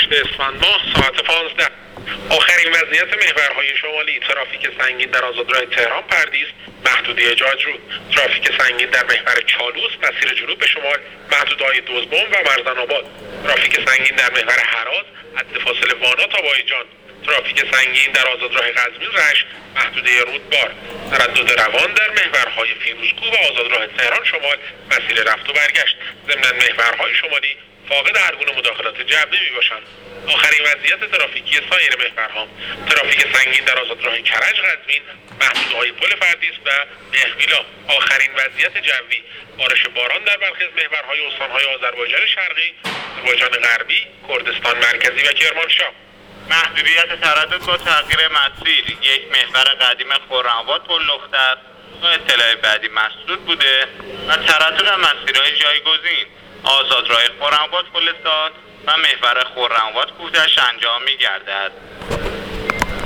28 اسفند ماه ساعت 15. آخرین وضعیت محورهای شمالی: ترافیک سنگین در آزادراه تهران پردیس محدوده جاجرود، ترافیک سنگین در محور چالوس مسیر جنوب به شمال محدودهای دزبم و مرزن آباد، ترافیک سنگین در محور هراز حد فاصله وانا تا بایجان، ترافیک سنگین در آزادراه قزوین رشت محدوده رودبار، تردد روان در محورهای فیروزکوه و آزادراه تهران شمال مسیر رفت و برگشت. ضمن محورهای شمالی فاقد هر گونه مداخلات جبری میباشند. آخرین وضعیت ترافیکی سایر محورها: ترافیک سنگین در آزادراه کرج قزوین محدودهای پل فردیس و مهرگیلا. آخرین وضعیت جوی: بارش باران در برخی از محورهای استانهای آذربایجان شرقی، آذربایجان غربی، کردستان مرکزی و کرمانشاه. محدودیت تردد با تغییر مسیر: یک محور قدیم خرم‌آباد پل لخت است تا اطلاع بعدی مسدود بوده و تردد مسیرهای جایگزین: آزادراه خرم‌آباد پل ساد و محور خرم‌آباد کوه‌دشت انجام می‌گردد.